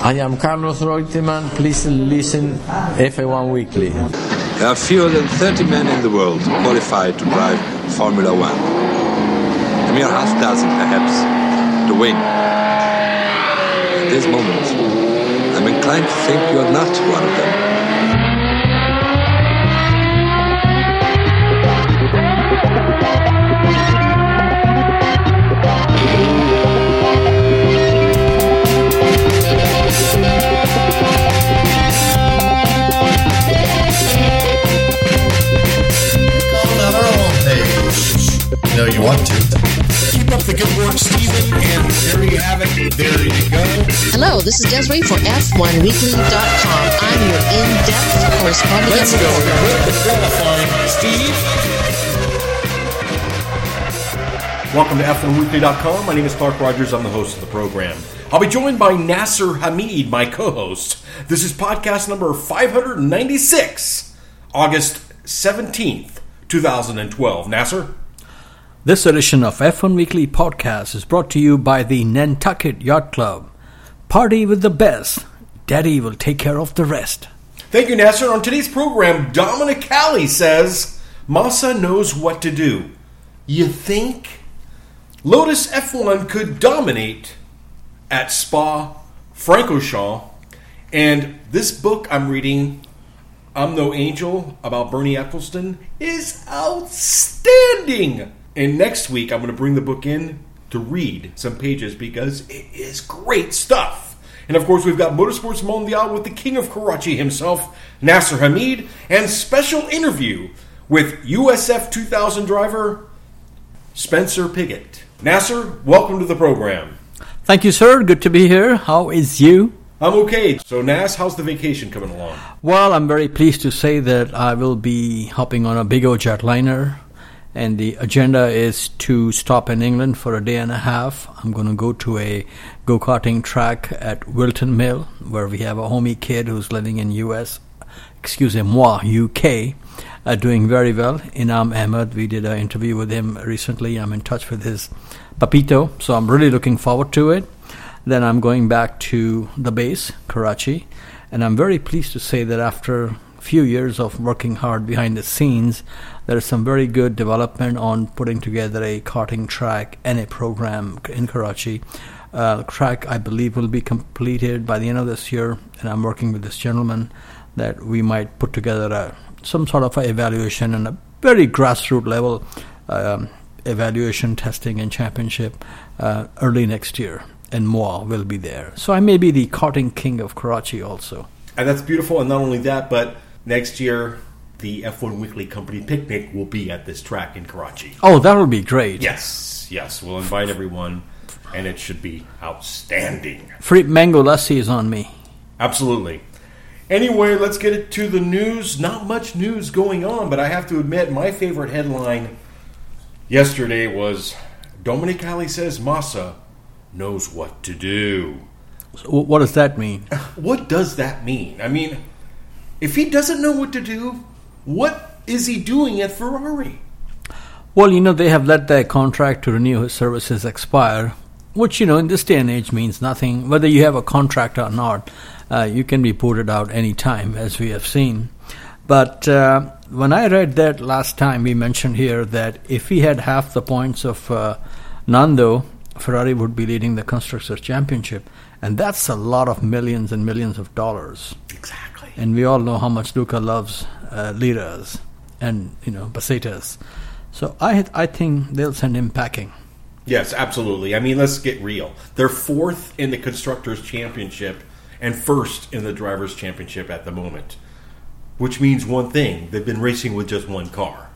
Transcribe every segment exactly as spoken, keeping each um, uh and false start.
I am Carlos Reutemann. Please listen F one Weekly. There are fewer than thirty men in the world qualified to drive Formula One. A mere half dozen, perhaps, to win. At this moment, I'm inclined to think you're not one of them. No, you want to. Keep up the good work, Stephen, and there you have it. There you go. Hello, this is Desiree for F one Weekly dot com. I'm your in-depth correspondent. Let's go. With the qualifying, Steve. Welcome to F one Weekly dot com. My name is Clark Rogers. I'm the host of the program. I'll be joined by Nasser Hamid, my co-host. This is podcast number five ninety-six, August seventeenth, twenty twelve. Nasser? This edition of F one Weekly Podcast is brought to you by the Nantucket Yacht Club. Party with the best. Daddy will take care of the rest. Thank you, Nasser. On today's program, Dominic Cali says Massa knows what to do. You think? Lotus F one could dominate at Spa-Francorchamps. And this book I'm reading, I'm No Angel, about Bernie Ecclestone, is outstanding. And next week, I'm going to bring the book in to read some pages because it is great stuff. And of course, we've got Motorsports Mondial with the king of Karachi himself, Nasser Hamid, and special interview with U S F two thousand driver Spencer Pigot. Nasser, welcome to the program. Thank you, sir. Good to be here. How is you? I'm okay. So, Nas, how's the vacation coming along? Well, I'm very pleased to say that I will be hopping on a big old jetliner. And the agenda is to stop in England for a day and a half. I'm going to go to a go-karting track at Wilton Mill, where we have a homie kid who's living in U S, excusez-moi, U K, uh, doing very well. Inam Ahmed, we did an interview with him recently. I'm in touch with his papito, so I'm really looking forward to it. Then I'm going back to the base, Karachi, and I'm very pleased to say that after a few years of working hard behind the scenes, there is some very good development on putting together a karting track and a program in Karachi. Uh, the track, I believe, will be completed by the end of this year, and I'm working with this gentleman that we might put together a, some sort of a evaluation and a very grassroots level um, evaluation, testing, and championship uh, early next year. And more will be there. So I may be the karting king of Karachi also. And that's beautiful. And not only that, but next year, the F one Weekly Company picnic will be at this track in Karachi. Oh, that will be great. Yes, yes. We'll invite everyone, and it should be outstanding. Free mango lassi is on me. Absolutely. Anyway, let's get it to the news. Not much news going on, but I have to admit, my favorite headline yesterday was Dominic Cali says Massa knows what to do. So what does that mean? What does that mean? I mean, if he doesn't know what to do, what is he doing at Ferrari? Well, you know, they have let their contract to renew his services expire, which, you know, in this day and age means nothing. Whether you have a contract or not, uh, you can be booted out any time, as we have seen. But uh, when I read that last time, we mentioned here that if he had half the points of uh, Nando, Ferrari would be leading the Constructors' Championship. And that's a lot of millions and millions of dollars. Exactly. And we all know how much Luca loves uh, liras and, you know, pesetas. So I I think they'll send him packing. Yes, absolutely. I mean, let's get real. They're fourth in the Constructors' Championship and first in the Drivers' Championship at the moment. Which means one thing. They've been racing with just one car.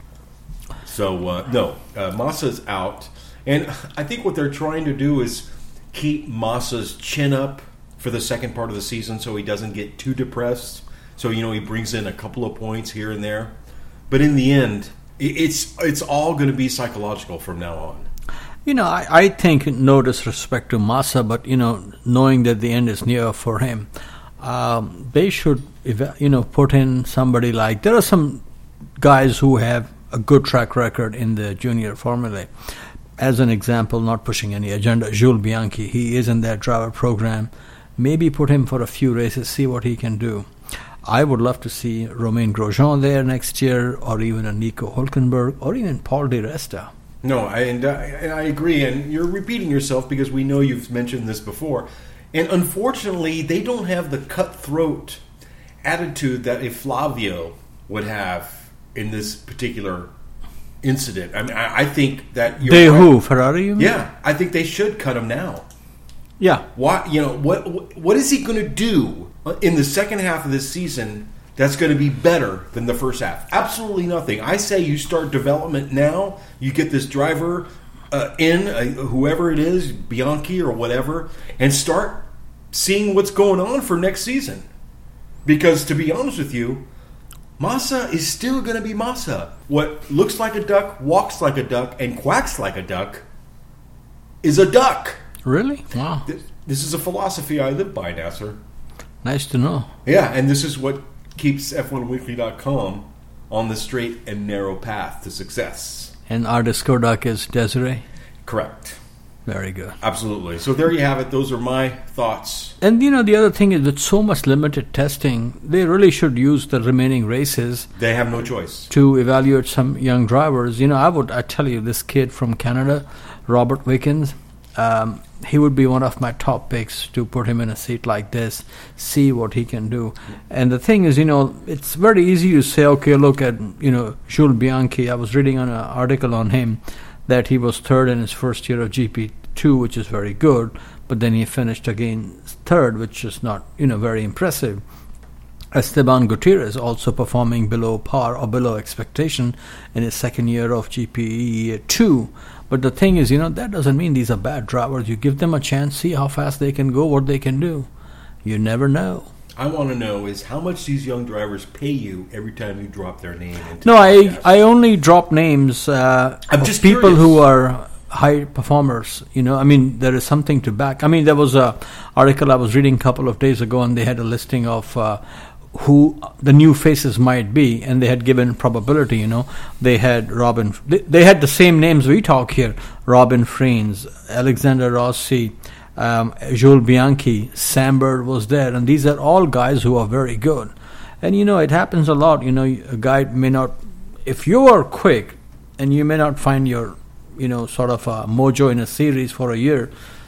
So, uh, no, uh, Massa's out. And I think what they're trying to do is keep Massa's chin up for the second part of the season so he doesn't get too depressed. So, you know, he brings in a couple of points here and there. But in the end, it's it's all going to be psychological from now on. You know, I, I think, no disrespect to Massa, but, you know, knowing that the end is near for him, um, they should, you know, put in somebody like, there are some guys who have a good track record in the junior Formula. As an example, not pushing any agenda, Jules Bianchi, he is in that driver program. maybe put him for a few races, see what he can do. I would love to see Romain Grosjean there next year, or even a Nico Hülkenberg, or even Paul Di Resta. No, I, and, I, and I agree. And you're repeating yourself because we know you've mentioned this before. And unfortunately, they don't have the cutthroat attitude that a Flavio would have in this particular incident. I mean, I, I think that you're They right. who? Ferrari, you mean? Yeah, I think they should cut him now. Yeah. Why? You know what? What is he going to do in the second half of this season that's going to be better than the first half? Absolutely nothing. I say you start development now. You get this driver uh, in, uh, whoever it is, Bianchi or whatever, and start seeing what's going on for next season. Because to be honest with you, Massa is still going to be Massa. What looks like a duck, walks like a duck, and quacks like a duck is a duck. Really? Wow. This, this is a philosophy I live by, Nasser. Nice to know. Yeah, and this is what keeps F one weekly dot com on the straight and narrow path to success. And our disco duck is Desiree? Correct. Very good. Absolutely. So there you have it. Those are my thoughts. And, you know, the other thing is with so much limited testing, they really should use the remaining races They have no choice. to evaluate some young drivers. You know, I would, I tell you, this kid from Canada, Robert Wickens, um, he would be one of my top picks to put him in a seat like this, see what he can do. And the thing is, you know, it's very easy to say, okay, look at, you know, Jules Bianchi. I was reading an article on him that he was third in his first year of G P two, which is very good, but then he finished again third, which is not, you know, very impressive. Esteban Gutierrez also performing below par or below expectation in his second year of G P two. But the thing is, you know, that doesn't mean these are bad drivers. You give them a chance, see how fast they can go, what they can do. You never know. I want to know is how much these young drivers pay you every time you drop their name into No, the I podcast. I only drop names uh, I'm of just people curious. who are high performers. You know, I mean, there is something to back. I mean, there was a article I was reading a couple of days ago, and they had a listing of uh, who the new faces might be, and they had given probability. You know, they had Robin. They, they had the same names we talk here: Robin Freins, Alexander Rossi, um, Jules Bianchi, Sam Bird was there, and these are all guys who are very good. And you know, it happens a lot. You know, a guy may not, if you are quick, and you may not find your, you know, sort of a mojo in a series for a year.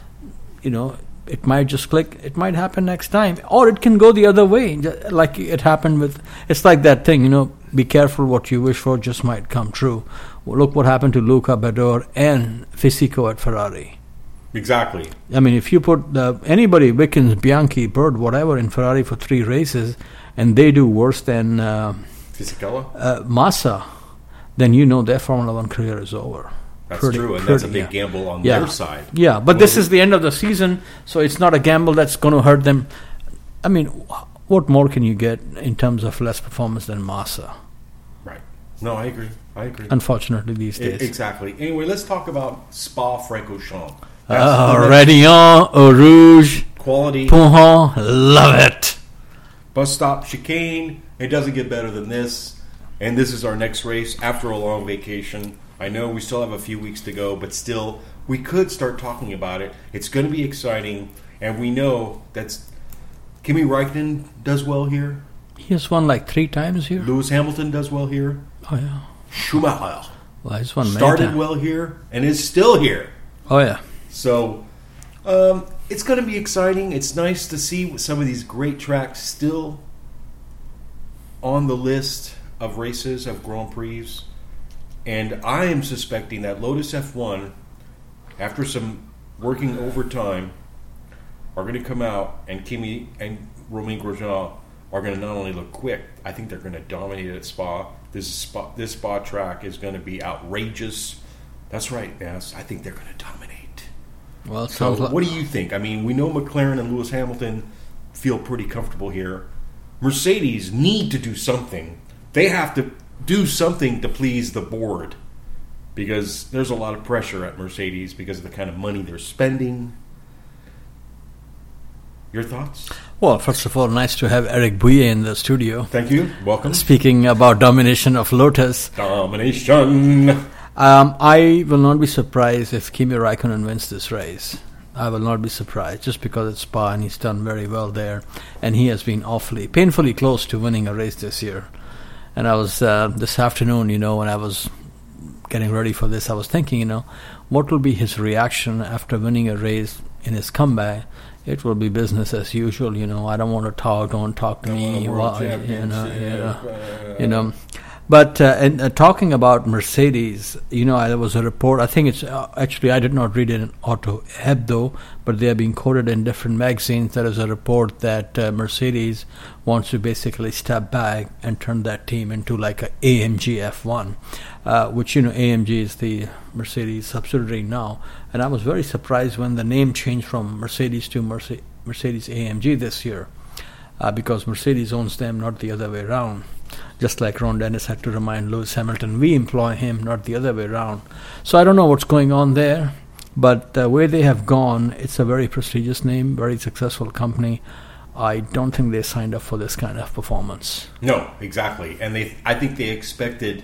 You know, it might just click. It might happen next time, or it can go the other way, like it happened with. It's like that thing, you know. Be careful what you wish for; just might come true. Well, look what happened to Luca Badoer and Fisico at Ferrari. Exactly. I mean, if you put the, anybody, Wickens, Bianchi, Bird, whatever, in Ferrari for three races, and they do worse than uh, Fisichella? uh, Massa, then you know their Formula One career is over. That's Pretty- true, and that's a pretty, big yeah. gamble on Yeah. their side. Yeah, but this is the end of the season, so it's not a gamble that's going to hurt them. I mean, wh- what more can you get in terms of less performance than Massa? Right. No, I agree. I agree. Unfortunately, these E- days. Exactly. Anyway, let's talk about Spa-Francorchamps. Uh, That's the Rédillon, Eau Rouge, quality Pouhon, love it. bus stop chicane. It doesn't get better than this. And this is our next race after a long vacation. I know we still have a few weeks to go, but still, we could start talking about it. It's going to be exciting, and we know that Kimi Räikkönen does well here. He has won like three times here. Lewis Hamilton does well here. Oh, yeah. Schumacher Well, he's won many started times. well here and is still here. Oh, yeah. So um, it's going to be exciting. It's nice to see some of these great tracks still on the list of races, of Grand Prix. And I am suspecting that Lotus F one, after some working overtime, are going to come out, and Kimi and Romain Grosjean are going to not only look quick, I think they're going to dominate at Spa. This Spa, this Spa track is going to be outrageous. That's right, yes. I think they're going to dominate. Well, it So, sounds like. what do you think? I mean, we know McLaren and Lewis Hamilton feel pretty comfortable here. Mercedes need to do something. They have to do something to please the board, because there's a lot of pressure at Mercedes because of the kind of money they're spending. Your thoughts? Well, first of all, nice to have Eric Bouillet in the studio. Thank you. Welcome. Speaking about domination of Lotus, Domination. um, I will not be surprised if Kimi Räikkönen wins this race. I will not be surprised, just because it's Spa and he's done very well there, and he has been awfully, painfully close to winning a race this year. And I was, uh, this afternoon, you know, when I was getting ready for this, I was thinking, you know, what will be his reaction after winning a race in his comeback? It will be business as usual, you know. I don't want to talk, don't talk to me, well, you know, you know, you know. But uh, and, uh, talking about Mercedes, you know, there was a report. I think it's uh, actually I did not read it in Auto Hebdo, but they are being quoted in different magazines. There is a report that uh, Mercedes wants to basically step back and turn that team into like a A M G F one, uh, which, you know, A M G is the Mercedes subsidiary now. And I was very surprised when the name changed from Mercedes to Merce- Mercedes A M G this year, uh, because Mercedes owns them, not the other way around. Just like Ron Dennis had to remind Lewis Hamilton, we employ him, not the other way around. So I don't know what's going on there, but the way they have gone, it's a very prestigious name, very successful company. I don't think they signed up for this kind of performance. No, exactly. And they, I think they expected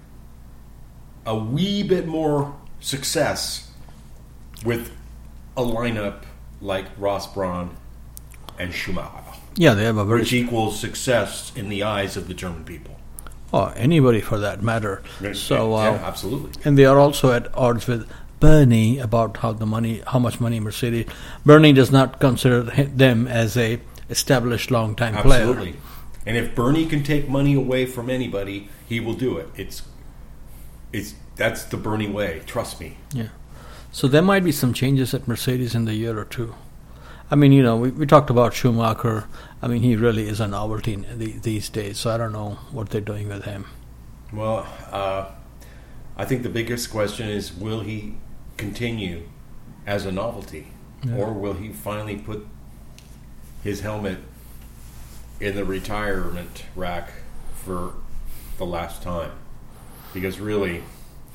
a wee bit more success with a lineup like Ross Brawn and Schumacher. Yeah, they have a very... Which equals success in the eyes of the German people. Oh, anybody for that matter. So, uh, yeah, absolutely. And they are also at odds with Bernie about how the money, how much money Mercedes... Bernie does not consider them as a established long-time player. Absolutely. And if Bernie can take money away from anybody, he will do it. It's, it's that's the Bernie way. Trust me. Yeah. So there might be some changes at Mercedes in the year or two. I mean, you know, we, we talked about Schumacher. I mean, he really is a novelty in the, these days, so I don't know what they're doing with him. Well, uh, I think the biggest question is, will he continue as a novelty? Yeah. Or will he finally put his helmet in the retirement rack for the last time? Because really,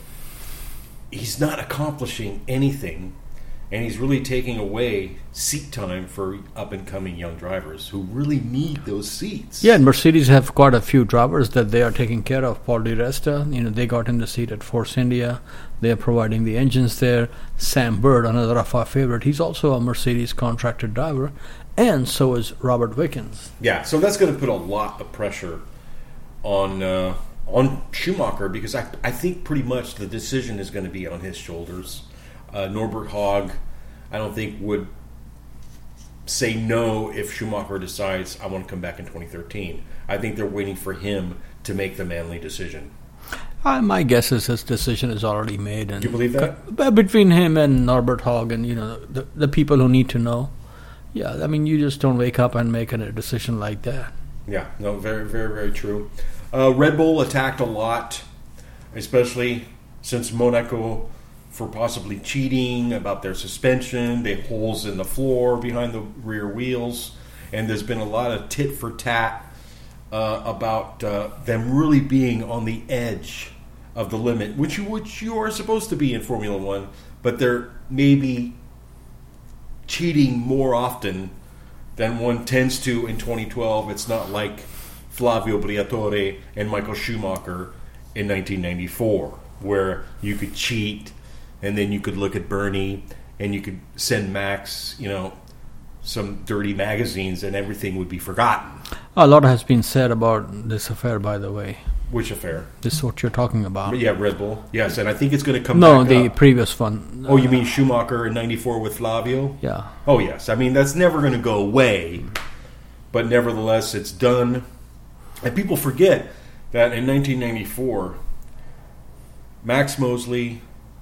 he's not accomplishing anything. And he's really taking away seat time for up-and-coming young drivers who really need those seats. Yeah, and Mercedes have quite a few drivers that they are taking care of. Paul Di Resta, you know, they got him the seat at Force India. They are providing the engines there. Sam Bird, another of our favorite, he's also a Mercedes contracted driver. And so is Robert Wickens. Yeah, so that's going to put a lot of pressure on uh, on Schumacher, because I, I think pretty much the decision is going to be on his shoulders. Uh, Norbert Hogg, I don't think, would say no if Schumacher decides, I want to come back in twenty thirteen. I think they're waiting for him to make the manly decision. Uh, my guess is his decision is already made. And do you believe that? Co- between him and Norbert Hogg and, you know, the, the people who need to know. Yeah, I mean, you just don't wake up and make a decision like that. Yeah, no, very, very, very true. Uh, Red Bull attacked a lot, especially since Monaco, for possibly cheating, about their suspension. They have holes in the floor behind the rear wheels. And there's been a lot of tit for tat uh, about uh, them really being on the edge of the limit, which you, which you are supposed to be in Formula One, but they're maybe cheating more often than one tends to in twenty twelve. It's not like Flavio Briatore and Michael Schumacher in nineteen ninety-four, where you could cheat and then you could look at Bernie and you could send Max, you know, some dirty magazines and everything would be forgotten. A lot has been said about this affair, by the way. Which affair? This is what you're talking about. Yeah, Red Bull. Yes, and I think it's going to come no, back the up. previous one. Oh, you mean Schumacher in ninety-four with Flavio? Yeah. Oh, yes. I mean, that's never going to go away. But nevertheless, it's done. And people forget that in nineteen ninety-four, Max Mosley,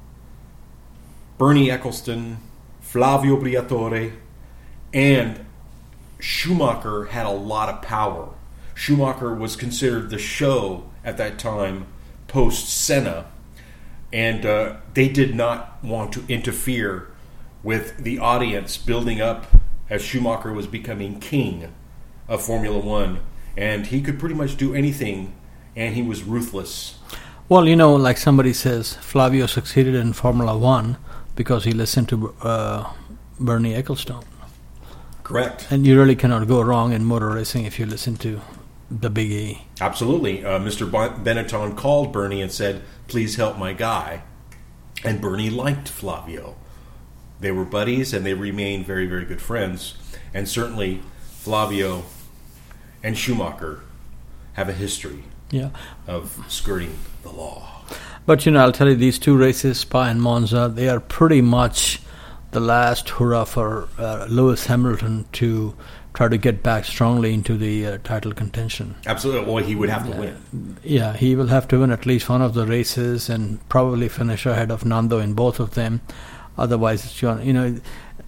Bernie Eccleston, Flavio Briatore, and Schumacher had a lot of power. Schumacher was considered the show at that time, post-Senna, and uh, they did not want to interfere with the audience building up as Schumacher was becoming king of Formula One, and he could pretty much do anything, and he was ruthless. Well, you know, like somebody says, Flavio succeeded in Formula One because he listened to uh, Bernie Ecclestone. Correct. And you really cannot go wrong in motor racing if you listen to the Big E. Absolutely. Uh, Mister Benetton called Bernie and said, please help my guy. And Bernie liked Flavio. They were buddies, and they remained very, very good friends. And certainly, Flavio and Schumacher have a history Yeah. of skirting the law. But, you know, I'll tell you, these two races, Spa and Monza, they are pretty much the last hurrah for uh, Lewis Hamilton to try to get back strongly into the uh, title contention. Absolutely. Well, he would have to win. Yeah, he will have to win at least one of the races and probably finish ahead of Nando in both of them. Otherwise, it's, you know,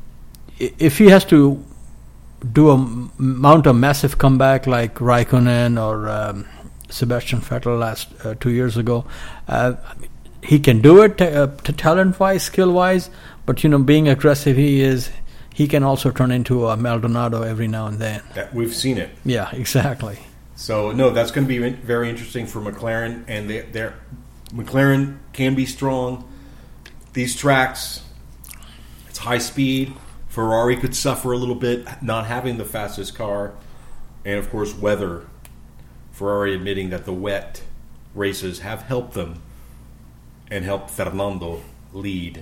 if he has to do a mount a massive comeback like Raikkonen or um, Sebastian Vettel last uh, two years ago, uh, he can do it uh, to talent-wise, skill-wise. But you know, being aggressive, he is. He can also turn into a Maldonado every now and then. That, we've seen it. Yeah, exactly. So no, that's going to be very interesting for McLaren, and they, they're McLaren can be strong. These tracks, it's high speed. Ferrari could suffer a little bit not having the fastest car, and of course weather. Ferrari admitting that the wet races have helped them and helped Fernando lead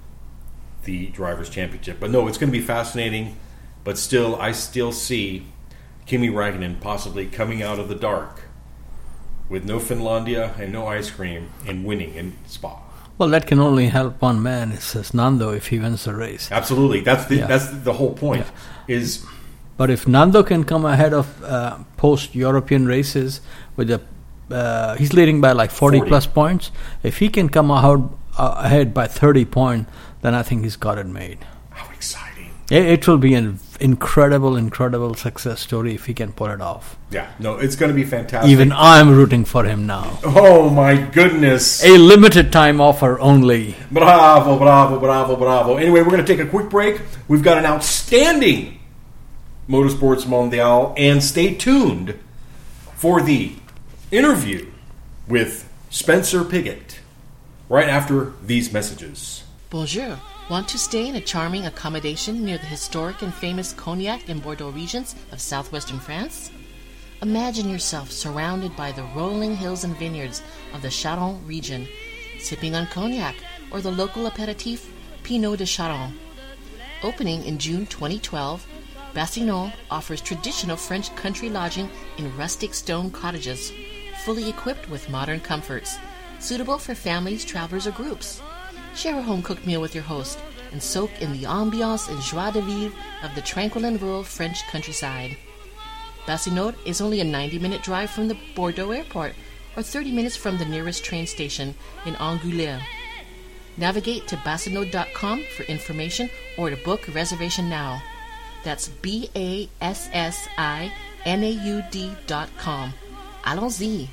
the Drivers' Championship. But no, it's going to be fascinating. But still, I still see Kimi Räikkönen possibly coming out of the dark with no Finlandia and no ice cream and winning in Spa. Well, that can only help one man. It says Nando if he wins the race. Absolutely, that's the Yeah. that's the whole point. Is But if Nando can come ahead of uh, post-European races with a, uh, he's leading by like forty, forty plus points. If he can come out, uh, ahead by thirty points, then I think he's got it made. how exciting! It, it will be an incredible, incredible success story if he can pull it off. Yeah, no, it's going to be fantastic. Even I'm rooting for him now. Oh my goodness! A limited time offer only. Bravo, bravo, bravo, bravo. Anyway, we're going to take a quick break. We've got an outstanding Motorsports Mondial, and stay tuned for the interview with Spencer Pigot right after these messages. Bonjour. Want to stay in a charming accommodation near the historic and famous Cognac and Bordeaux regions of southwestern France? Imagine yourself surrounded by the rolling hills and vineyards of the Charente region, sipping on cognac or the local aperitif Pinot de Charente. Opening in June twenty twelve, Bassignot offers traditional French country lodging in rustic stone cottages, fully equipped with modern comforts, suitable for families, travelers, or groups. Share a home-cooked meal with your host and soak in the ambiance and joie de vivre of the tranquil and rural French countryside. Bassignot is only a ninety-minute drive from the Bordeaux airport or thirty minutes from the nearest train station in Angoulême. Navigate to bassignot dot com for information or to book a reservation now. That's B A S S I N A U D dot com. Allons-y!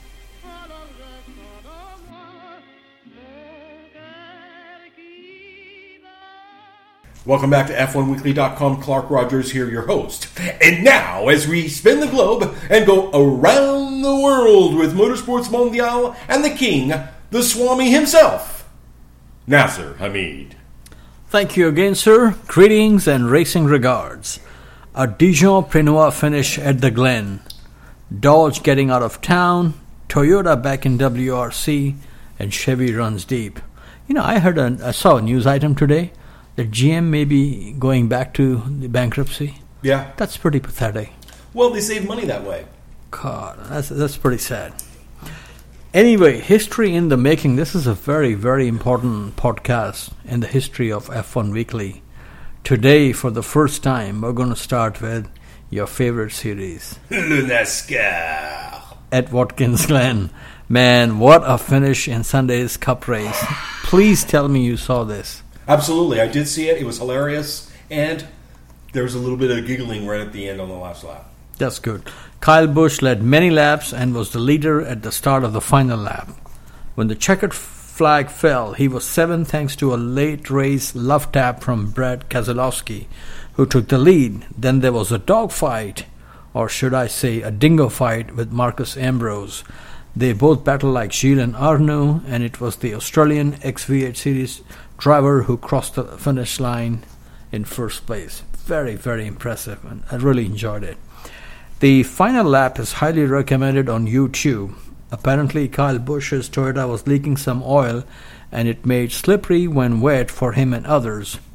Welcome back to F one Weekly dot com. Clark Rogers here, your host. And now, as we spin the globe and go around the world with Motorsports Mondial and the king, the Swami himself, Nasser Hamid. Thank you again, sir. Greetings and racing regards. A Dijon Prenois finish at the Glen. Dodge getting out of town. Toyota back in W R C. And Chevy runs deep. You know, I heard a, I saw a news item today that G M may be going back to the bankruptcy. Yeah. That's pretty pathetic. Well, they save money that way. God, that's that's pretty sad. Anyway, history in the making. This is a very, very important podcast in the history of F one Weekly. Today, for the first time, we're going to start with your favorite series, Le NASCAR. at Watkins Glen. Man, what a finish in Sunday's Cup race. Please tell me you saw this. Absolutely, I did see it. It was hilarious, and there was a little bit of giggling right at the end on the last lap. That's good. Kyle Busch led many laps and was the leader at the start of the final lap. When the checkered flag fell, he was seventh thanks to a late race love tap from Brad Keselowski, who took the lead. Then there was a dogfight, or should I say a dingo fight, with Marcus Ambrose. They both battled like Gilles and Arnoux, and it was the Australian X V eight Series driver who crossed the finish line in first place. Very, very impressive, and I really enjoyed it. The final lap is highly recommended on YouTube. Apparently, Kyle Busch's Toyota was leaking some oil, and it made slippery when wet for him and others.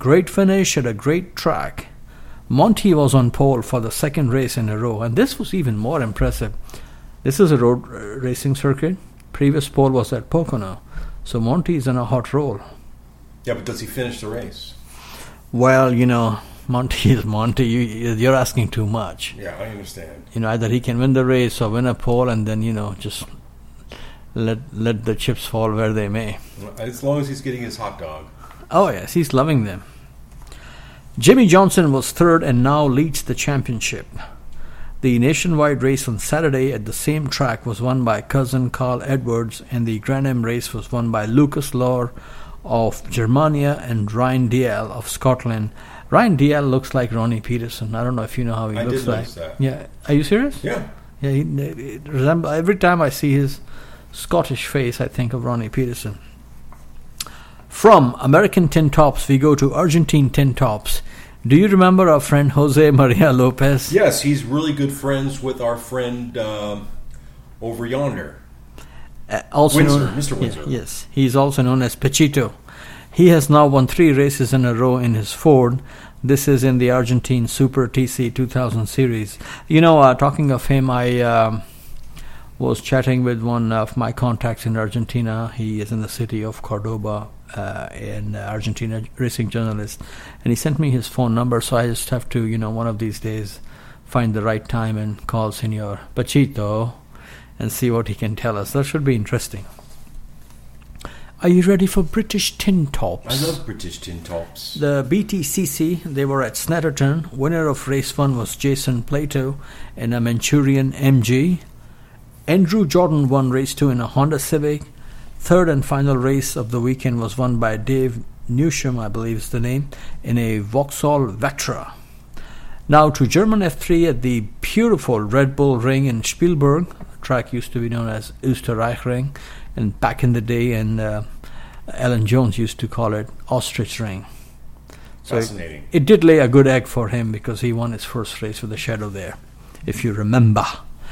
Great finish at a great track. Monty was on pole for the second race in a row, and this was even more impressive. This is a road r- racing circuit. Previous pole was at Pocono, so Monty is in a hot roll. Yeah, but does he finish the race? Well, you know, Monty is Monty. You, you're asking too much. Yeah, I understand. You know, either he can win the race or win a pole, and then, you know, just let let the chips fall where they may. As long as he's getting his hot dog. Oh, yes, he's loving them. Jimmy Johnson was third and now leads the championship. The nationwide race on Saturday at the same track was won by cousin Carl Edwards, and the Grand Am race was won by Lucas Lohr of Germania and Ryan Dial of Scotland. Ryan Dial looks like Ronnie Peterson. I don't know if you know how he I looks did like. notice that. Yeah, are you serious? Yeah. Yeah, he, he resemble, every time I see his Scottish face, I think of Ronnie Peterson. From American Tin Tops, we go to Argentine Tin Tops. Do you remember our friend Jose Maria Lopez? Yes, he's really good friends with our friend um, over yonder. Uh, also Windsor, known, Mister Windsor. Yeah, yes, he's also known as Pechito. He has now won three races in a row in his Ford. This is in the Argentine Super T C two thousand series. You know, uh, talking of him, I um, was chatting with one of my contacts in Argentina. He is in the city of Cordoba, uh, in Argentina, racing journalist. And he sent me his phone number, so I just have to, you know, one of these days find the right time and call Senor Pechito and see what he can tell us. That should be interesting. Are you ready for British Tin Tops? I love British Tin Tops. The B T C C, they were at Snetterton. Winner of race one was Jason Plato in a Manchurian M G. Andrew Jordan won race two in a Honda Civic. Third and final race of the weekend was won by Dave Newsham, I believe is the name, in a Vauxhall Vectra. Now to German F three at the beautiful Red Bull Ring in Spielberg. The track used to be known as Österreichring, and back in the day, and uh, Alan Jones used to call it Ostrich Ring. So Fascinating. It, it did lay a good egg for him because he won his first race with a shadow there, if you remember.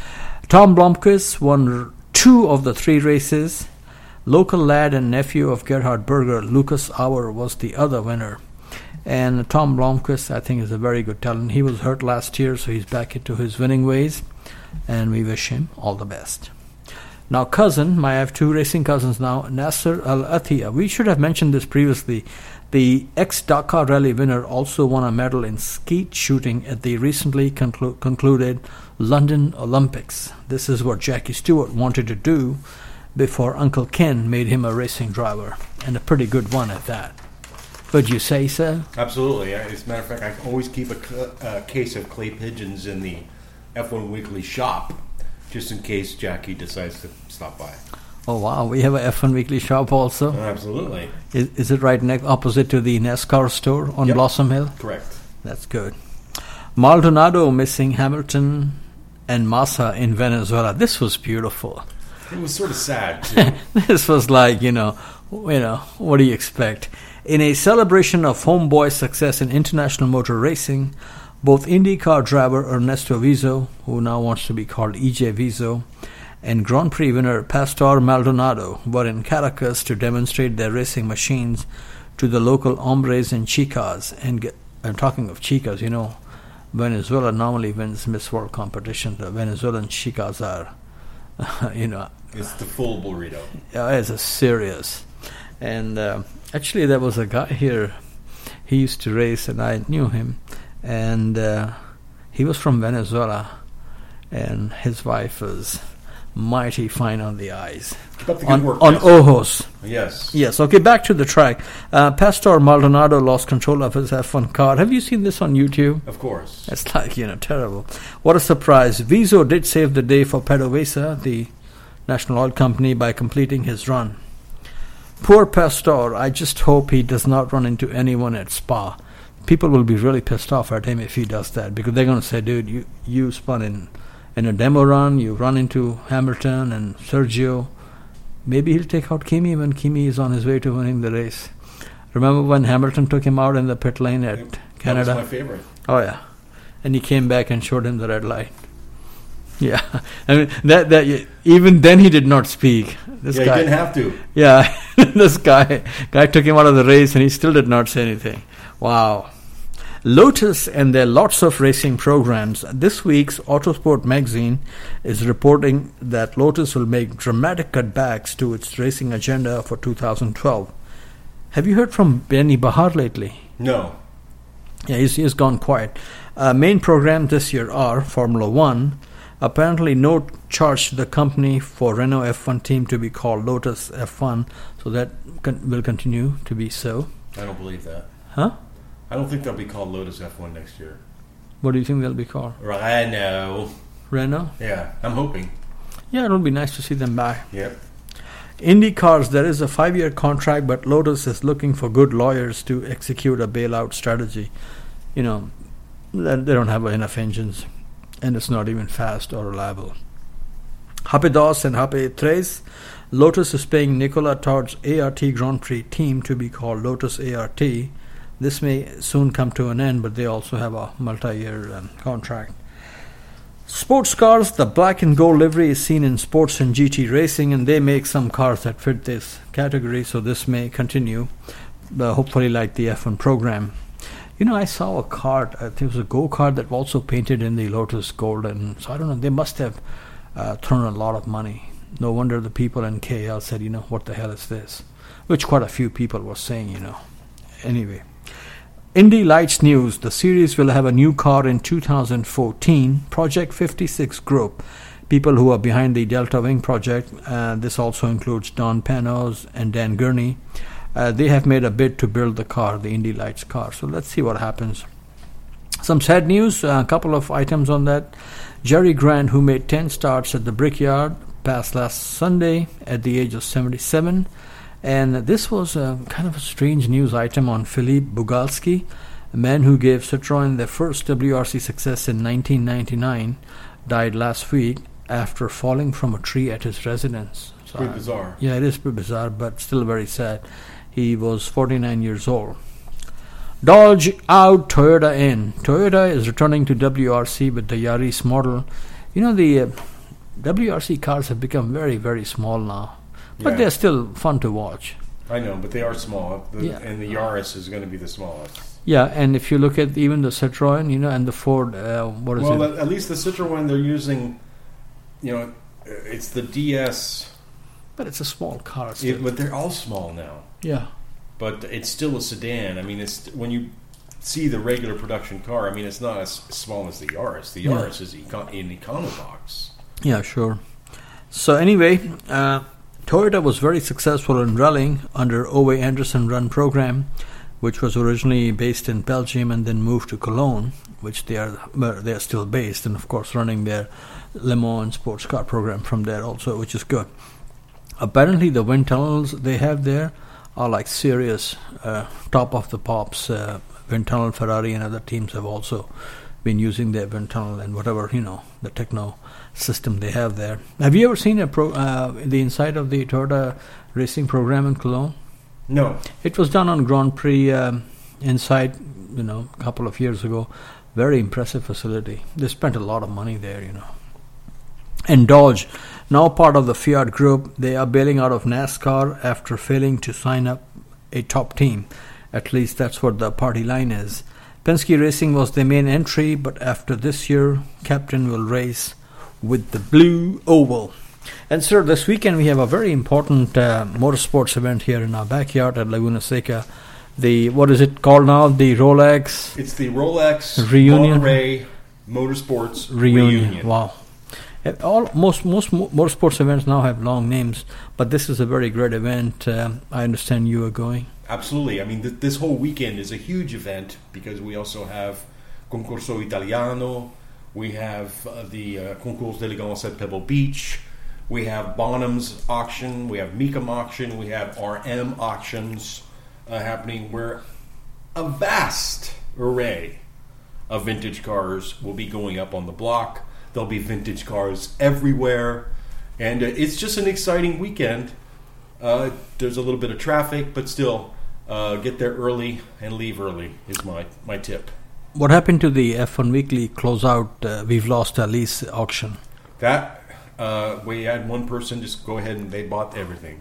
Tom Blomqvist won two of the three races. Local lad and nephew of Gerhard Berger, Lucas Auer, was the other winner. And Tom Blomqvist, I think, is a very good talent. He was hurt last year, so he's back into his winning ways, and we wish him all the best. Now, cousin, I have two racing cousins now, Nasser Al-Attiyah. We should have mentioned this previously. The ex-Dakar Rally winner also won a medal in skeet shooting at the recently conclu- concluded London Olympics. This is what Jackie Stewart wanted to do before Uncle Ken made him a racing driver, and a pretty good one at that. Would you say so? Absolutely. As a matter of fact, I always keep a cl- uh, case of clay pigeons in the F one Weekly shop, just in case Jackie decides to stop by. Oh, wow. We have a F one Weekly shop also? Absolutely. Is, is it right next opposite to the NASCAR store on Yep. Blossom Hill? Correct. That's good. Maldonado missing Hamilton and Massa in Venezuela. This was beautiful. It was sort of sad, too. This was like, you know, you know, what do you expect? In a celebration of homeboy success in international motor racing, both IndyCar driver Ernesto Vizo, who now wants to be called E J Vizo, and Grand Prix winner Pastor Maldonado were in Caracas to demonstrate their racing machines to the local hombres and chicas. And get, I'm talking of chicas, you know, Venezuela normally wins Miss World competition. The Venezuelan chicas are, you know, It's the full burrito. uh, it's a serious. And uh, actually, there was a guy here. He used to race, and I knew him. And uh, he was from Venezuela, and his wife was mighty fine on the eyes. Keep up the good On, work. on Jess. ojos. Yes. Yes, okay, back to the track. Uh, Pastor Maldonado lost control of his F one car. Have you seen this on YouTube? Of course. It's like, you know, terrible. What a surprise. Vizo did save the day for PDVSA, the National Oil Company, by completing his run. Poor Pastor, I just hope he does not run into anyone at Spa. People will be really pissed off at him if he does that, because they're going to say, dude, you, you spun in, in a demo run, you run into Hamilton and Sergio. Maybe he'll take out Kimi when Kimi is on his way to winning the race. Remember when Hamilton took him out in the pit lane at Yep. Canada? That was my favorite. Oh, yeah. And he came back and showed him the red light. Yeah. I mean, that that even then he did not speak. This yeah, guy, you didn't have to. Yeah. This guy guy took him out of the race and he still did not say anything. Wow. Lotus and their lots of racing programs. This week's Autosport magazine is reporting that Lotus will make dramatic cutbacks to its racing agenda for two thousand twelve. Have you heard from Benny Bahar lately? No. Yeah, he's, he's gone quiet. Uh, main programs this year are Formula One. Apparently no charge to the company for Renault F one team to be called Lotus F one, so that con- will continue to be so. I don't believe that. Huh? I don't think they'll be called Lotus F one next year. What do you think they'll be called? Renault. Renault? Yeah, I'm hoping. Yeah, it'll be nice to see them back. Yep. Indy Cars, there is a five-year contract, but Lotus is looking for good lawyers to execute a bailout strategy. You know, they don't have enough engines, and it's not even fast or reliable. Happy Dos and Happy Tres, Lotus is paying Nicola Todd's A R T Grand Prix team to be called Lotus A R T. This may soon come to an end, but they also have a multi-year um, contract. Sports cars, the black and gold livery is seen in sports and G T racing, and they make some cars that fit this category, so this may continue, uh, hopefully like the F one program. You know, I saw a car, I think it was a go-kart that was also painted in the Lotus Gold, and so I don't know, they must have uh, thrown a lot of money. No wonder the people in K L said, you know, what the hell is this? Which quite a few people were saying, you know. Anyway. Indy Lights News, the series will have a new car in two thousand fourteen. Project fifty-six Group, people who are behind the Delta Wing project, uh, this also includes Don Panos and Dan Gurney. Uh, they have made a bid to build the car, the Indy Lights car. So let's see what happens. Some sad news, a couple of items on that. Jerry Grant, who made ten starts at the Brickyard, passed last Sunday at the age of seventy-seven. And this was a kind of a strange news item on Philippe Bugalski, a man who gave Citroën their first W R C success in nineteen ninety-nine, died last week after falling from a tree at his residence. It's pretty bizarre. Yeah, it is pretty bizarre, but still very sad. He was forty-nine years old. Dodge out, Toyota in. Toyota is returning to W R C with the Yaris model. You know, the uh, W R C cars have become very, very small now. But Yeah. they're still fun to watch. I know, but they are small. The, Yeah. And the Yaris is going to be the smallest. Yeah, and if you look at even the Citroën, you know, and the Ford, uh, what is Well, it? at, at least the Citroën, they're using, you know, it's the D S, But it's a small car still. it, but they're all small now. Yeah. But it's still a sedan. I mean, it's when you see the regular production car, I mean, it's not as small as the Yaris. The Yeah. Yaris is econ- an econobox. Yeah, sure. So anyway, uh, Toyota was very successful in rallying under Ove Anderson Run program, which was originally based in Belgium and then moved to Cologne, which they are well, they are still based, and of course running their Le Mans sports car program from there also, which is good. Apparently, the wind tunnels they have there are like serious uh, top of the pops uh, wind tunnel. Ferrari and other teams have also been using their wind tunnel and whatever, you know, the techno system they have there. Have you ever seen a pro, uh, the inside of the Toyota racing program in Cologne? No. It was done on Grand Prix um, inside, you know, a couple of years ago. Very impressive facility. They spent a lot of money there, you know. And Dodge, now part of the Fiat Group, they are bailing out of NASCAR after failing to sign up a top team. At least that's what the party line is. Penske Racing was their main entry, but after this year, Captain will race with the Blue Oval. And sir, this weekend we have a very important uh, motorsports event here in our backyard at Laguna Seca. The, what is it called now? The Rolex It's the Rolex Reunion. Monterey Motorsports Reunion. Reunion. Wow. Uh, All most most mo- motorsports events now have long names, but this is a very great event. Um, I understand you are going. Absolutely. I mean, th- this whole weekend is a huge event because we also have Concorso Italiano, we have uh, the uh, Concours d'Elegance at Pebble Beach, we have Bonham's auction, we have Mecum auction, we have R M auctions uh, happening where a vast array of vintage cars will be going up on the block. There'll be vintage cars everywhere, and uh, it's just an exciting weekend. Uh, there's a little bit of traffic, but still, uh, get there early and leave early is my, my tip. What happened to the F one Weekly closeout? Uh, we've lost Alice auction. That uh, we had one person just go ahead and they bought everything.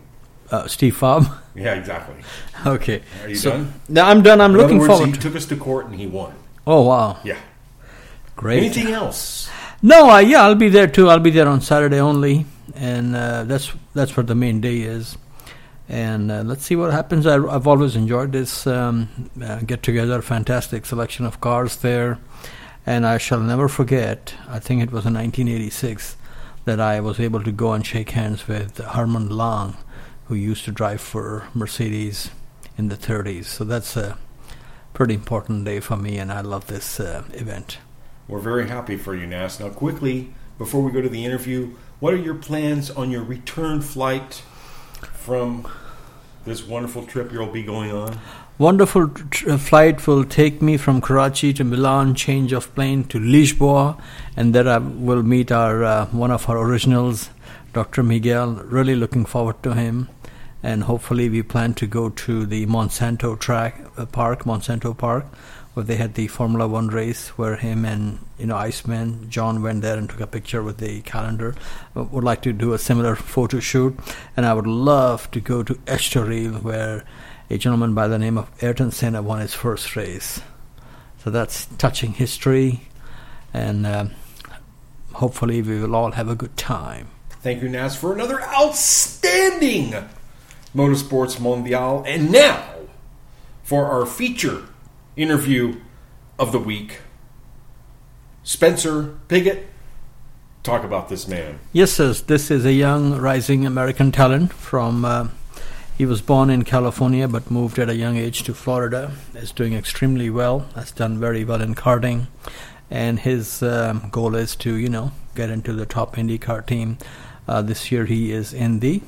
uh, Steve Fobb. Yeah, exactly. Okay. Are you So- done? No, I'm done. I'm In looking other words, forward. he to took us to court and he won. Oh wow, Yeah. great. Anything else? No, uh, yeah, I'll be there too. I'll be there on Saturday only, and uh, that's that's what the main day is. And uh, let's see what happens. I, I've always enjoyed this um, uh, get together. Fantastic selection of cars there, and I shall never forget. I think it was in nineteen eighty-six that I was able to go and shake hands with Herman Lang, who used to drive for Mercedes in the thirties. So that's a pretty important day for me, and I love this uh, event. We're very happy for you, Nas. Now, quickly, before we go to the interview, what are your plans on your return flight from this wonderful trip you'll be going on? Wonderful tr- flight will take me from Karachi to Milan, change of plane to Lisboa, and there I will meet our uh, one of our originals, Doctor Miguel. Really looking forward to him, and hopefully we plan to go to the Monsanto track uh, park, Monsanto Park, where they had the Formula One race, where him and you know Iceman John went there and took a picture with the calendar. Uh, would like to do a similar photo shoot, and I would love to go to Estoril, where a gentleman by the name of Ayrton Senna won his first race. So that's touching history, and uh, hopefully we will all have a good time. Thank you, Nas, for another outstanding Motorsports Mondial. And now, for our feature interview of the week, Spencer Pigot. Talk about this man. Yes, sir. This is a young, rising American talent from... Uh, he was born in California but moved at a young age to Florida. Is doing extremely well. Has done very well in karting. And his um, goal is to, you know, get into the top IndyCar team. Uh, this year he is in the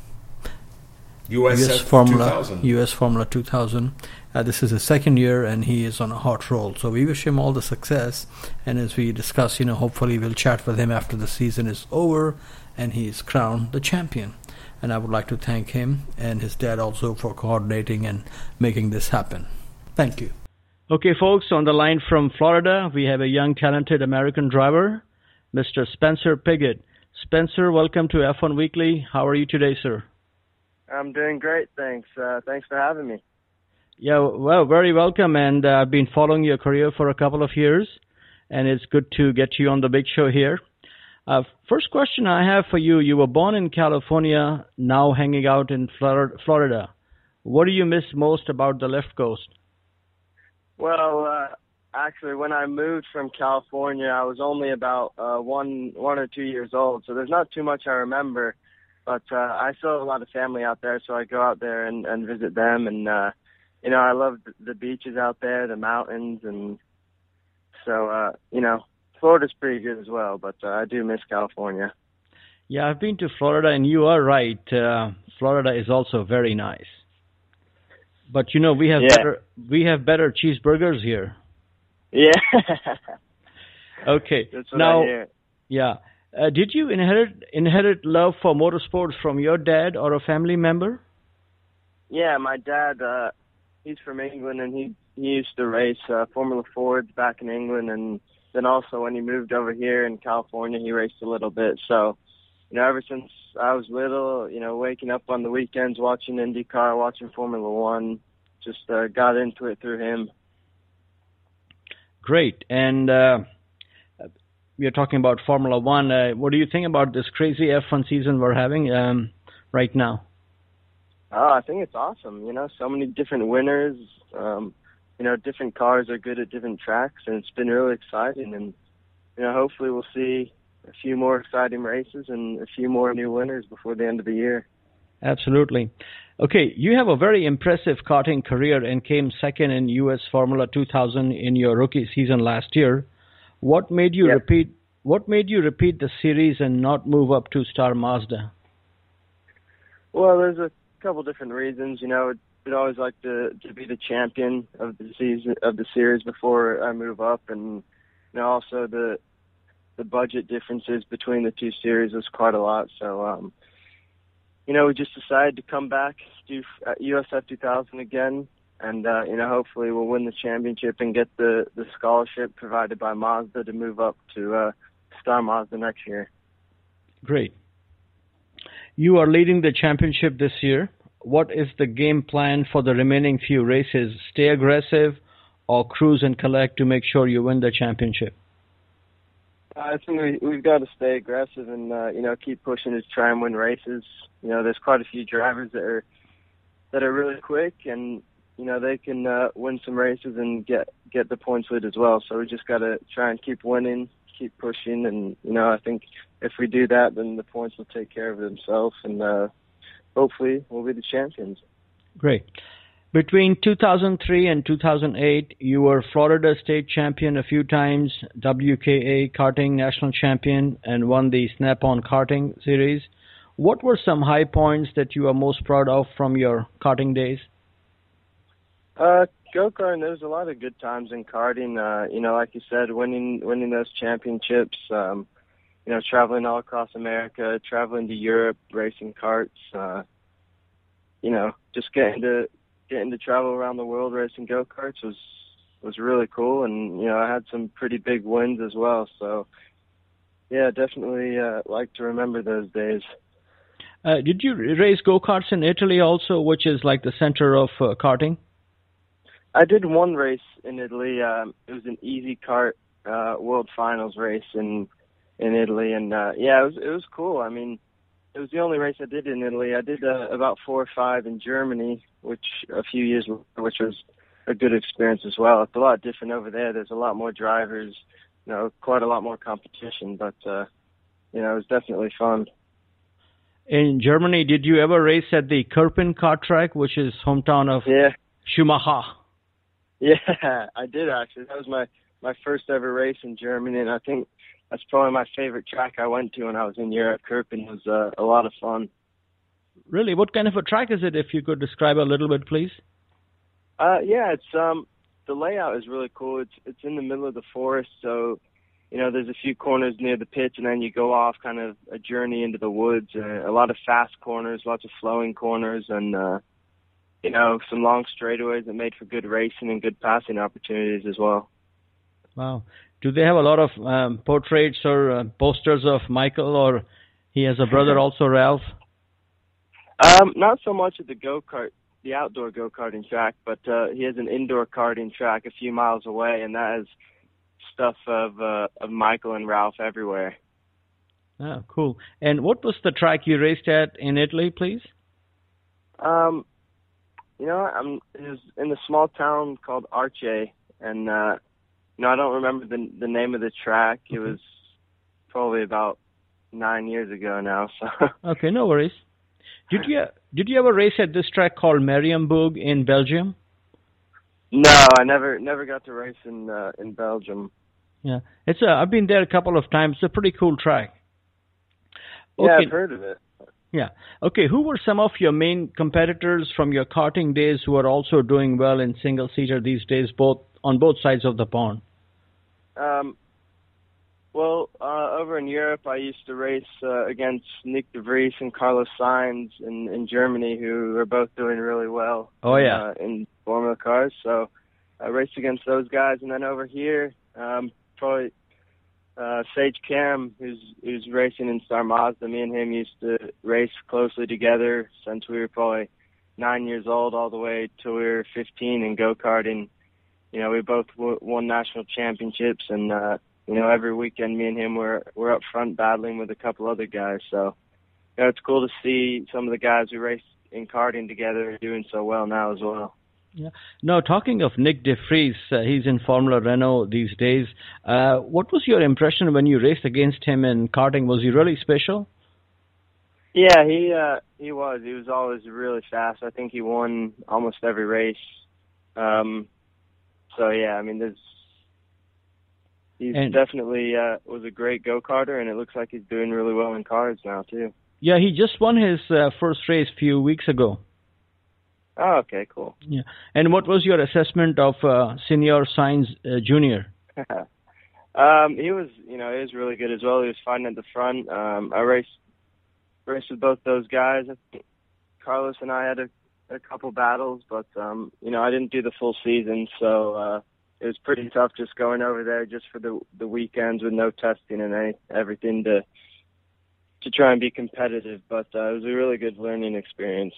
U S, U S F Formula two thousand. U S Formula two thousand. Uh, this is his second year, and he is on a hot roll. So we wish him all the success. And as we discuss, you know, hopefully we'll chat with him after the season is over, and he is crowned the champion. And I would like to thank him and his dad also for coordinating and making this happen. Thank you. Okay, folks, on the line from Florida, we have a young, talented American driver, Mister Spencer Pigot. Spencer, welcome to F one Weekly. How are you today, sir? I'm doing great, thanks. Uh, thanks for having me. Yeah, well, very welcome, and uh, I've been following your career for a couple of years, and it's good to get you on the big show here. Uh, first question I have for you, you were born in California, now hanging out in Flor- Florida. What do you miss most about the left coast? Well, uh, actually, when I moved from California, I was only about uh, one, one or two years old, so there's not too much I remember. But uh, I still have a lot of family out there, so I go out there and, and visit them. And, uh, you know, I love the beaches out there, the mountains. And so, uh, you know, Florida's pretty good as well, but uh, I do miss California. Yeah, I've been to Florida, and you are right. Uh, Florida is also very nice. But, you know, we have Yeah. better we have better cheeseburgers here. Yeah. Okay. That's what now, I hear. yeah. Uh, did you inherit inherit love for motorsports from your dad or a family member? Yeah, my dad, uh, he's from England, and he, he used to race uh, Formula Fords back in England, and then also when he moved over here in California, he raced a little bit. So, you know, ever since I was little, you know, waking up on the weekends, watching IndyCar, watching Formula One, just uh, got into it through him. Great. And uh, we are talking about Formula One. Uh, what do you think about this crazy F one season we're having um, right now? Oh, I think it's awesome. You know, so many different winners. Um, you know, different cars are good at different tracks, and it's been really exciting. And, you know, hopefully we'll see a few more exciting races and a few more new winners before the end of the year. Absolutely. Okay, you have a very impressive karting career and came second in U S Formula two thousand in your rookie season last year. What made you Yep. repeat? What made you repeat the series and not move up to Star Mazda? Well, there's a couple different reasons. You know, I'd always like to to be the champion of the season of the series before I move up, and you know, also the the budget differences between the two series was quite a lot. So, um, you know, we just decided to come back, do U S F two thousand again, and uh, you know, hopefully we'll win the championship and get the the scholarship provided by Mazda to move up to uh, Star Mazda next year. Great. You are leading the championship this year. What is the game plan for the remaining few races? Stay aggressive or cruise and collect to make sure you win the championship? I think we, we've got to stay aggressive and, uh, you know, keep pushing to try and win races. You know, there's quite a few drivers that are that are really quick, and, you know, they can uh, win some races and get, get the points lead as well. So we just got to try and keep winning, keep pushing, and, you know, I think if we do that, then the points will take care of themselves, and uh, hopefully we'll be the champions. Great. Between two thousand three and two thousand eight, you were Florida State Champion a few times, W K A Karting National Champion, and won the Snap-on Karting Series. What were some high points that you are most proud of from your karting days? Uh, go-karting, there was a lot of good times in karting. Uh, you know, like you said, winning winning those championships, um, you know, traveling all across America, traveling to Europe, racing karts, uh, you know, just getting to getting to travel around the world racing go-karts was was really cool. And, you know, I had some pretty big wins as well. So, yeah, definitely uh, like to remember those days. Uh, did you race go-karts in Italy also, which is like the center of uh, karting? I did one race in Italy. Um, it was an easy kart uh, world finals race in in Italy, and uh, yeah, it was it was cool. I mean, it was the only race I did in Italy. I did uh, about four or five in Germany, which a few years, which was a good experience as well. It's a lot different over there. There's a lot more drivers, you know, quite a lot more competition, but uh, you know, it was definitely fun. In Germany, did you ever race at the Kirpin kart track, which is hometown of Yeah. Schumacher? Yeah, I did actually. That was my, my first ever race in Germany, and I think that's probably my favorite track I went to when I was in Europe. Kirpin was uh, a lot of fun. Really? What kind of a track is it, if you could describe a little bit, please? Uh, yeah, it's um the layout is really cool. It's it's in the middle of the forest, so you know there's a few corners near the pitch, and then you go off kind of a journey into the woods. Uh, a lot of fast corners, lots of flowing corners, and uh, you know some long straightaways that made for good racing and good passing opportunities as well. Wow. Do they have a lot of um, portraits or uh, posters of Michael, or he has a brother also, Ralph? Um, not so much at the go-kart, the outdoor go-karting track, but uh, he has an indoor karting track a few miles away, and that has stuff of uh, of Michael and Ralph everywhere. Oh, cool. And what was the track you raced at in Italy, please? Um, you know, I'm it was in a small town called Arce, and uh, you know, I don't remember the the name of the track. It Okay. was probably about nine years ago now. So Okay, no worries. Did you did you ever race at this track called Mariembourg in Belgium? no, I never never got to race in uh, in Belgium. Yeah, it's a. I've been there a couple of times. It's a pretty cool track. Yeah, Okay. I've heard of it. Yeah. Okay. Who were some of your main competitors from your karting days who are also doing well in single seater these days, both on both sides of the pond? Um, well, uh, over in Europe, I used to race uh, against Nick de Vries and Carlos Sainz in, in Germany, who are both doing really well. Oh, in, yeah. uh, in Formula cars. So I raced against those guys, and then over here, um, probably uh, Sage Cam, who's who's racing in Star Mazda. Me and him used to race closely together since we were probably nine years old, all the way till we were fifteen in go karting. You know, we both w- won national championships, and uh, you know, every weekend me and him were were up front battling with a couple other guys. So, you know, it's cool to see some of the guys who raced in karting together doing so well now as well. Yeah. Now, talking of Nick de Vries, uh, he's in Formula Renault these days. Uh, what was your impression when you raced against him in karting? Was he really special? Yeah, he uh, he was. He was always really fast. I think he won almost every race. Um, so yeah, I mean, there's he's And- definitely uh, was a great go-karter, and it looks like he's doing really well in cars now too. Yeah, he just won his uh, first race a few weeks ago. Oh, okay, cool. Yeah. And what was your assessment of uh, Senior Sainz uh, Junior? um, he was, you know, he was really good as well. He was fighting at the front. Um, I raced raced with both those guys. I think Carlos and I had a, a couple battles, but um, you know, I didn't do the full season, so uh, it was pretty tough just going over there just for the the weekends with no testing and any, everything to to try and be competitive. But uh, it was a really good learning experience.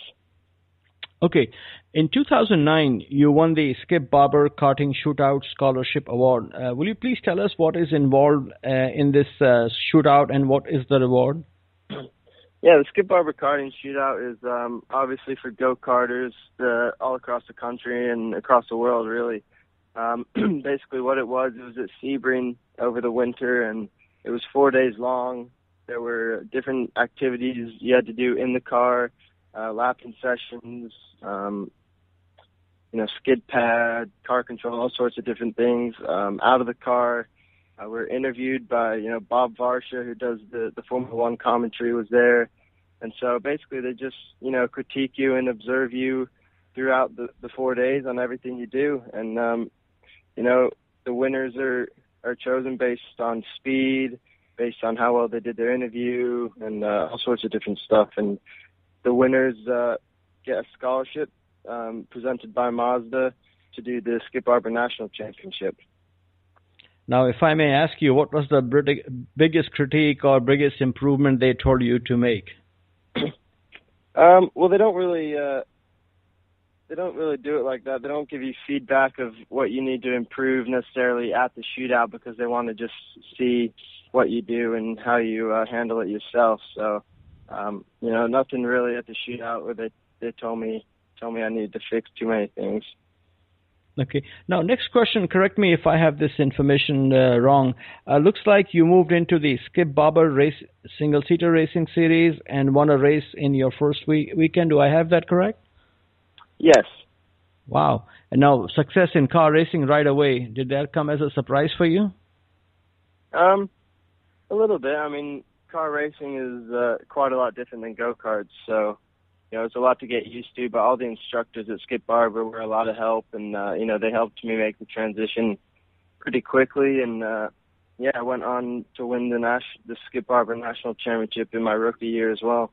Okay. In two thousand nine, you won the Skip Barber Karting Shootout Scholarship Award. Uh, will you please tell us what is involved uh, in this uh, shootout and what is the reward? Yeah, the Skip Barber Karting Shootout is um, obviously for go-karters uh, all across the country and across the world, really. Um, basically what it was, it was at Sebring over the winter, and it was four days long. There were different activities you had to do in the car, uh, lapping sessions, um, you know, skid pad, car control, all sorts of different things. Um, out of the car, uh, we were interviewed by, you know, Bob Varsha, who does the, the Formula One commentary, was there. And so basically they just, you know, critique you and observe you throughout the, the four days on everything you do. And, um, you know, the winners are, are chosen based on speed, based on how well they did their interview, and uh, all sorts of different stuff. And the winners uh, get a scholarship um, presented by Mazda to do the Skip Barber National Championship. Now, if I may ask you, what was the brit- biggest critique or biggest improvement they told you to make? um, well, they don't really uh, they don't really do it like that. They don't give you feedback of what you need to improve necessarily at the shootout, because they want to just see what you do and how you uh, handle it yourself. So, um, you know, nothing really at the shootout where they, they told me told me I needed to fix too many things. Okay. Now, next question, correct me if I have this information uh, wrong. Uh, looks like you moved into the Skip Barber race single-seater racing series and won a race in your first week- weekend. Do I have that correct? Yes. Wow. And now, success in car racing right away. Did that come as a surprise for you? Um, a little bit. I mean, car racing is uh, quite a lot different than go-karts, so, you know, it's a lot to get used to, but all the instructors at Skip Barber were a lot of help, and, uh, you know, they helped me make the transition pretty quickly, and, uh, yeah, I went on to win the Nash- the Skip Barber National Championship in my rookie year as well.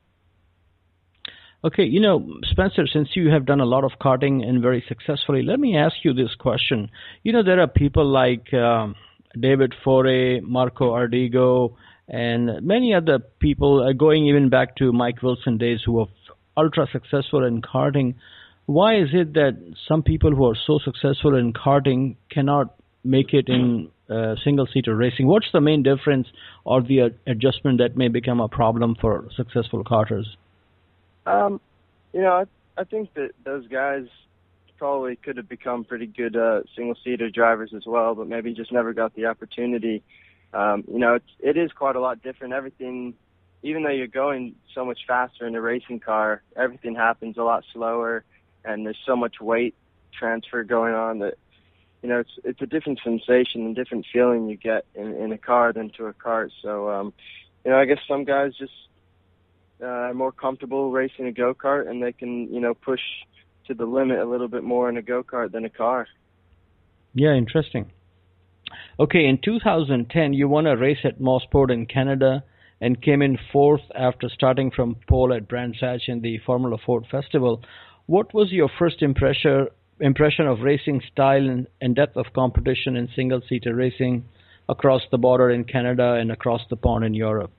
Okay, you know, Spencer, since you have done a lot of karting and very successfully, let me ask you this question. You know, there are people like um, David Foray, Marco Ardigo, and many other people, uh, going even back to Mike Wilson days, who are ultra successful in karting. Why is it that some people who are so successful in karting cannot make it in uh, single-seater racing? What's the main difference or the uh, adjustment that may become a problem for successful karters? Um, you know, I, I think that those guys probably could have become pretty good uh, single-seater drivers as well, but maybe just never got the opportunity. Um, you know, it's, it is quite a lot different. Everything, even though you're going so much faster in a racing car, everything happens a lot slower, and there's so much weight transfer going on that, you know, it's it's a different sensation and different feeling you get in, in a car than to a kart. So, um, you know, I guess some guys just uh, are more comfortable racing a go-kart, and they can, you know, push to the limit a little bit more in a go-kart than a car. Yeah, interesting. Okay, in two thousand ten, you won a race at Mosport in Canada and came in fourth after starting from pole at Brands Hatch in the Formula Ford Festival. What was your first impression impression of racing style and, and depth of competition in single-seater racing across the border in Canada and across the pond in Europe?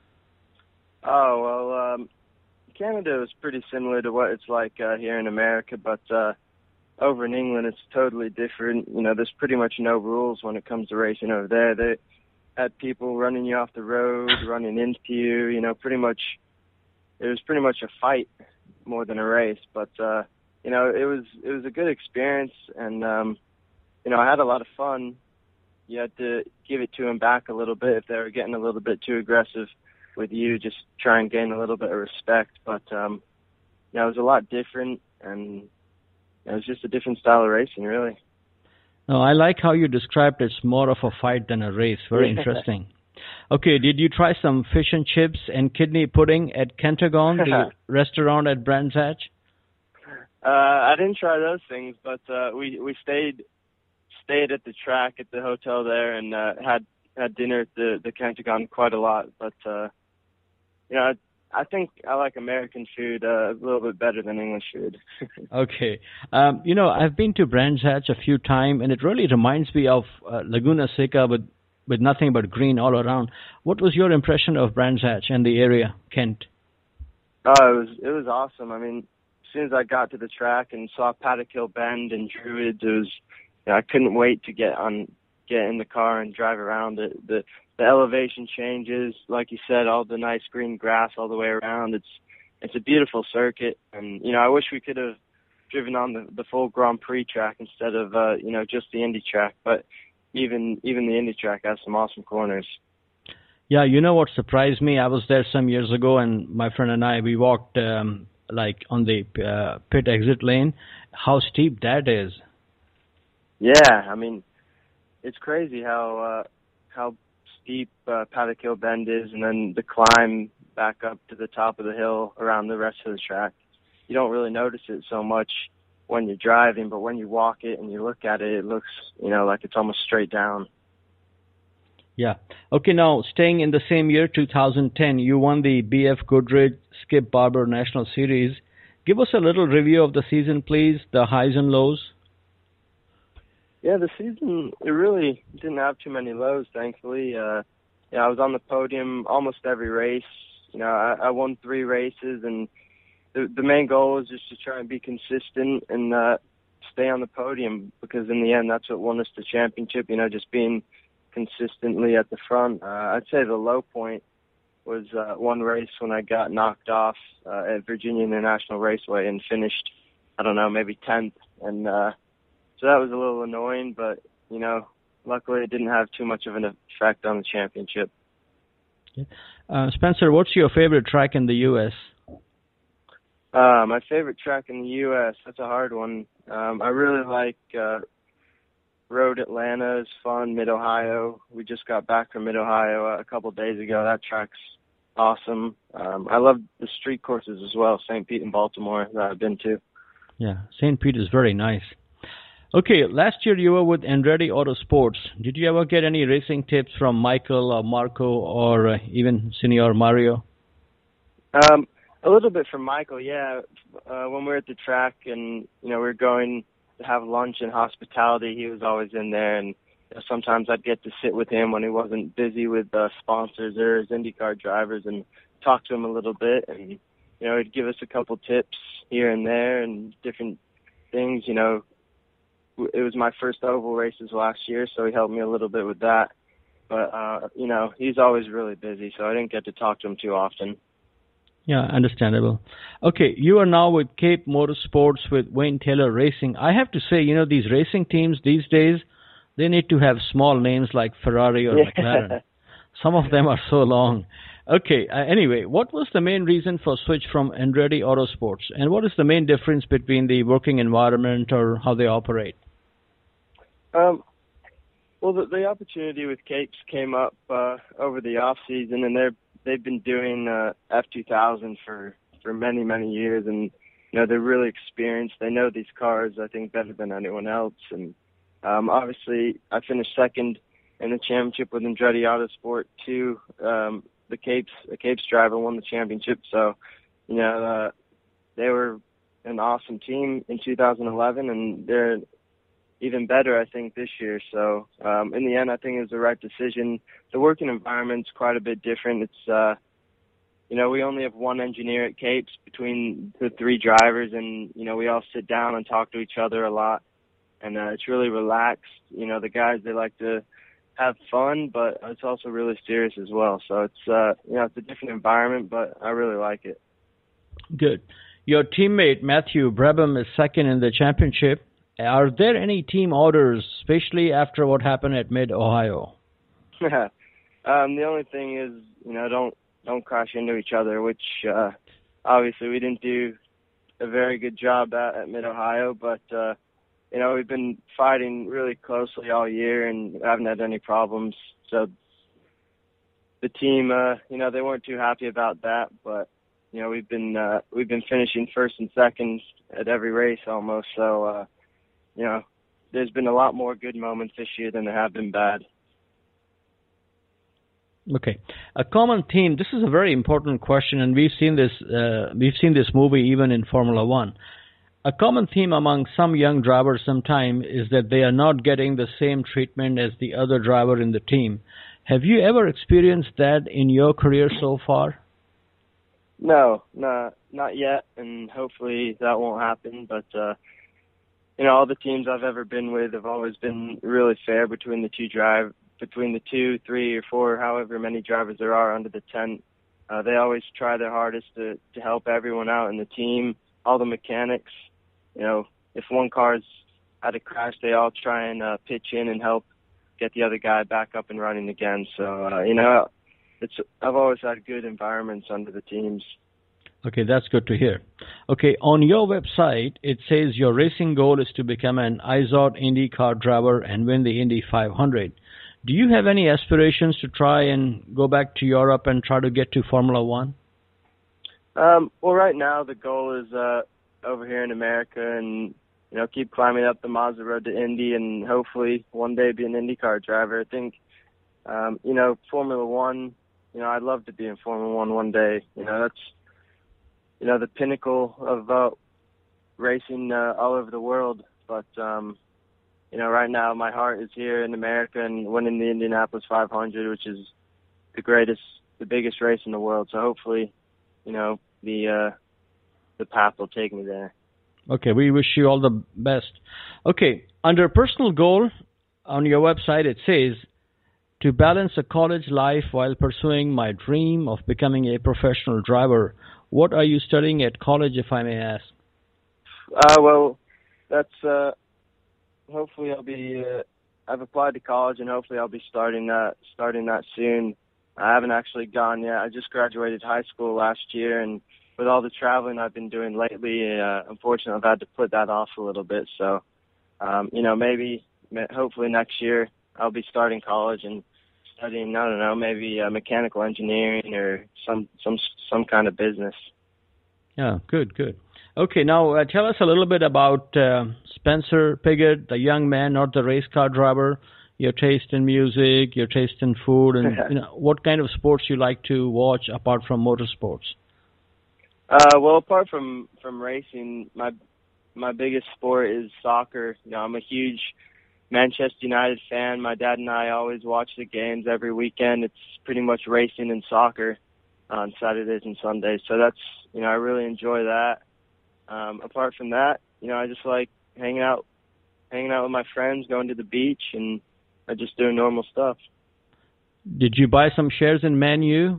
Oh, well, um, Canada is pretty similar to what it's like uh, here in America, but uh, over in England it's totally different. You know, there's pretty much no rules when it comes to racing over there. They had people running you off the road, running into you, you know, pretty much, it was pretty much a fight more than a race, but, uh, you know, it was it was a good experience, and, um, you know, I had a lot of fun. You had to give it to them back a little bit if they were getting a little bit too aggressive with you, just try and gain a little bit of respect. But, um, you know, it was a lot different, and it was just a different style of racing, really. No, I like how you described it's more of a fight than a race. Very interesting. Okay, did you try some fish and chips and kidney pudding at Kentagon, the restaurant at Brands Hatch? Uh, I didn't try those things, but uh, we we stayed stayed at the track at the hotel there, and uh, had had dinner at the the Kentagon quite a lot. But uh, you know, I, I think I like American food uh, a little bit better than English food. Okay, um, you know, I've been to Brands Hatch a few times, and it really reminds me of uh, Laguna Seca with with nothing but green all around. What was your impression of Brands Hatch and the area, Kent? Oh, it was it was awesome. I mean, as soon as I got to the track and saw Paddock Hill Bend and Druids, it was you know, I couldn't wait to get on get in the car and drive around it. The the elevation changes, like you said, all the nice green grass all the way around. It's it's a beautiful circuit, and you know I wish we could have driven on the, the full Grand Prix track instead of uh, you know just the Indy track. But even even the Indy track has some awesome corners. Yeah, you know what surprised me? I was there some years ago, and my friend and I, we walked um, like on the uh, pit exit lane. How steep that is! Yeah, I mean, it's crazy how uh, how steep uh, Paddock Hill Bend is, and then the climb back up to the top of the hill around the rest of the track. You don't really notice it so much when you're driving, but when you walk it and you look at it, it looks, you know, like it's almost straight down. Yeah. Okay, now, staying in the same year, two thousand ten, you won the B F Goodrich Skip Barber National Series. Give us a little review of the season, please, the highs and lows. Yeah, the season, it really didn't have too many lows, thankfully. Uh, yeah, I was on the podium almost every race. You know, I, I won three races, and the, the main goal was just to try and be consistent and uh, stay on the podium, because in the end, that's what won us the championship, you know, just being consistently at the front. Uh, I'd say the low point was uh, one race when I got knocked off uh, at Virginia International Raceway and finished, I don't know, maybe tenth. And uh, so that was a little annoying, but, you know, luckily it didn't have too much of an effect on the championship. Uh, Spencer, what's your favorite track in the U S? Uh, my favorite track in the U S, that's a hard one. Um, I really like uh, Road Atlanta is fun, Mid-Ohio. We just got back from Mid-Ohio a couple of days ago. That track's awesome. Um, I love the street courses as well, Saint Pete and Baltimore, that I've been to. Yeah, Saint Pete is very nice. Okay, last year you were with Andretti Autosports. Did you ever get any racing tips from Michael or Marco or uh, even Senior Mario? Um, a little bit from Michael, yeah. Uh, when we were at the track and, you know, we were going to have lunch and hospitality, he was always in there, and you know, sometimes I'd get to sit with him when he wasn't busy with uh, sponsors or his IndyCar drivers and talk to him a little bit, and you know, he'd give us a couple tips here and there and different things. You know, it was my first oval races last year, so he helped me a little bit with that, but uh, you know, he's always really busy, so I didn't get to talk to him too often. Yeah, understandable. Okay, you are now with Cape Motorsports with Wayne Taylor Racing. I have to say, you know, these racing teams these days, they need to have small names like Ferrari or yeah. McLaren. Some of them are so long. Okay, uh, anyway, what was the main reason for switch from Andretti Autosports? And what is the main difference between the working environment or how they operate? Um, well, the, the opportunity with Capes came up uh, over the off season, and they're they've been doing uh, F two thousand for, for many, many years, and, you know, they're really experienced. They know these cars, I think, better than anyone else. And um, obviously, I finished second in the championship with Andretti Autosport too. Um, the Capes, the Capes driver won the championship, so, you know, uh, they were an awesome team in two thousand eleven, and they're even better, I think, this year. So um, in the end, I think it was the right decision. The working environment's quite a bit different. It's, uh, you know, we only have one engineer at Capes between the three drivers, and, you know, we all sit down and talk to each other a lot. And uh, it's really relaxed. You know, the guys, they like to have fun, but it's also really serious as well. So it's, uh, you know, it's a different environment, but I really like it. Good. Your teammate, Matthew Brabham, is second in the championship. Are there any team orders, especially after what happened at Mid-Ohio? um, the only thing is, you know, don't don't crash into each other, which uh, obviously we didn't do a very good job at, at Mid-Ohio, but, uh, you know, we've been fighting really closely all year and haven't had any problems. So the team, uh, you know, they weren't too happy about that, but, you know, we've been uh, we've been finishing first and second at every race almost, so, uh, you know, there's been a lot more good moments this year than there have been bad. Okay, a common theme. This is a very important question, and we've seen this. Uh, we've seen this movie even in Formula One. A common theme among some young drivers sometimes is that they are not getting the same treatment as the other driver in the team. Have you ever experienced that in your career so far? No, no, not yet, and hopefully that won't happen. But uh, you know, all the teams I've ever been with have always been really fair between the two drive, between the two, three, or four, however many drivers there are under the tent. Uh, they always try their hardest to to help everyone out in the team, all the mechanics. You know, if one car's had a crash, they all try and uh, pitch in and help get the other guy back up and running again. So, uh, you know, it's I've always had good environments under the teams. Okay, that's good to hear. Okay, on your website, it says your racing goal is to become an I Z O T IndyCar driver and win the Indy five hundred. Do you have any aspirations to try and go back to Europe and try to get to Formula One? Um, well, right now the goal is uh, over here in America, and you know, keep climbing up the Mazda road to Indy, and hopefully one day be an IndyCar driver. I think, um, you know, Formula One. You know, I'd love to be in Formula One one day. You know, that's you know the pinnacle of uh, racing uh, all over the world. But um, you know, right now my heart is here in America and winning the Indianapolis five hundred, which is the greatest, the biggest race in the world. So hopefully, you know, the uh, the path will take me there. Okay, we wish you all the best. Okay, under personal goal on your website, it says, to balance a college life while pursuing my dream of becoming a professional driver. What are you studying at college, if I may ask? Uh, well, that's, uh, hopefully I'll be, uh, I've applied to college, and hopefully I'll be starting that, starting that soon. I haven't actually gone yet. I just graduated high school last year, and with all the traveling I've been doing lately, uh, unfortunately, I've had to put that off a little bit. So, um, you know, maybe, hopefully next year I'll be starting college and studying, I don't know, maybe uh, mechanical engineering or some some some kind of business. Yeah, good, good. Okay, now uh, tell us a little bit about uh, Spencer Pigot, the young man, not the race car driver. Your taste in music, your taste in food, and you know, what kind of sports you like to watch apart from motorsports? Uh, well, apart from, from racing, my my biggest sport is soccer. You know, I'm a huge Manchester United fan. My dad and I always watch the games every weekend. It's pretty much racing and soccer on Saturdays and Sundays. So that's, you know, I really enjoy that. Um, apart from that, you know, I just like hanging out, hanging out with my friends, going to the beach, and I just doing normal stuff. Did you buy some shares in Man U?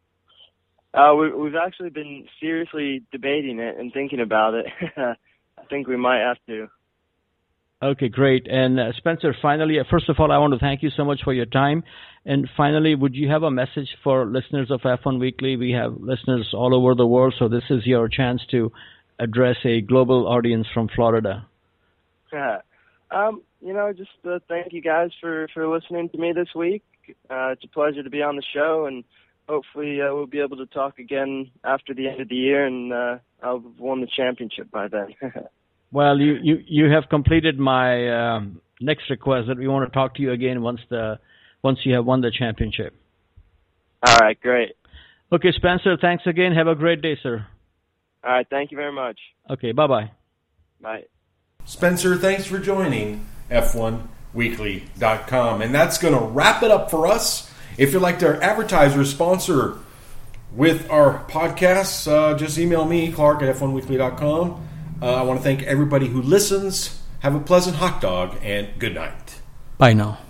Uh, we, we've actually been seriously debating it and thinking about it. I think we might have to. Okay, great. And uh, Spencer, finally, uh, first of all, I want to thank you so much for your time. And finally, would you have a message for listeners of F one Weekly? We have listeners all over the world, so this is your chance to address a global audience from Florida. Yeah. Um, you know, just uh, thank you guys for, for listening to me this week. Uh, it's a pleasure to be on the show, and hopefully uh, we'll be able to talk again after the end of the year, and uh, I'll have won the championship by then. Well, you, you, you have completed my um, next request that we want to talk to you again once the once you have won the championship. All right, great. Okay, Spencer, thanks again. Have a great day, sir. All right, thank you very much. Okay, bye-bye. Bye. Spencer, thanks for joining F one weekly dot com. And that's going to wrap it up for us. If you'd like to advertise or sponsor with our podcasts, uh, just email me, Clark at F one weekly dot com. Uh, I want to thank everybody who listens. Have a pleasant hot dog, and good night. Bye now.